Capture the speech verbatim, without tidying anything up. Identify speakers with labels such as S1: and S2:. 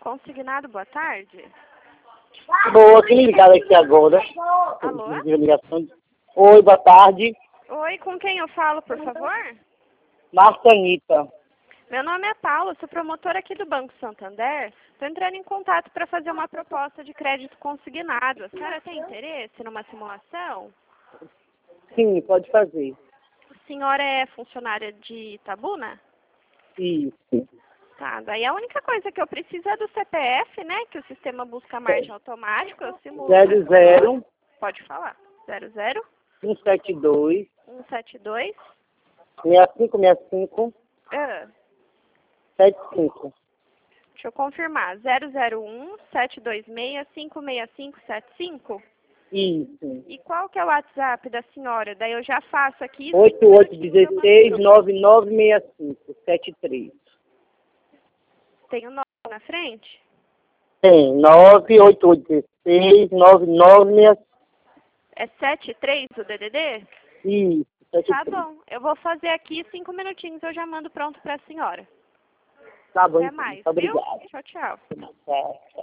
S1: Consignado, boa tarde.
S2: Boa, quem ligado aqui agora?
S1: Alô?
S2: Oi, boa tarde.
S1: Oi, com quem eu falo, por favor?
S2: Marcia Anitta.
S1: Meu nome é Paula, sou promotora aqui do Banco Santander. Estou entrando em contato para fazer uma proposta de crédito consignado. A senhora tem interesse numa simulação?
S2: Sim, pode fazer.
S1: A senhora é funcionária de Itabuna?
S2: Isso.
S1: Tá, daí a única coisa que eu preciso é do C P F, né? Que o sistema busca margem automático, eu simulo.
S2: zero zero
S1: Pode falar. zero zero
S2: um sete dois
S1: um sete dois
S2: seis cinco seis cinco
S1: Ah,
S2: sete cinco.
S1: deixa eu confirmar. zero zero um sete dois seis cinco seis cinco sete cinco?
S2: Isso.
S1: E qual que é o WhatsApp da senhora? Daí eu já faço aqui.
S2: oito oito um seis nove nove seis cinco sete três.
S1: Tem o nome na frente?
S2: Tem, nove oito oito um seis nove nove seis cinco.
S1: É sete três o D D D?
S2: Isso, sete
S1: Tá
S2: três.
S1: bom. Eu vou fazer aqui cinco minutinhos, eu já mando pronto para a senhora.
S2: Tá bom,
S1: Até
S2: então.
S1: mais,
S2: Muito
S1: viu?
S2: obrigado.
S1: Tchau, tchau.
S2: Tchau, tchau.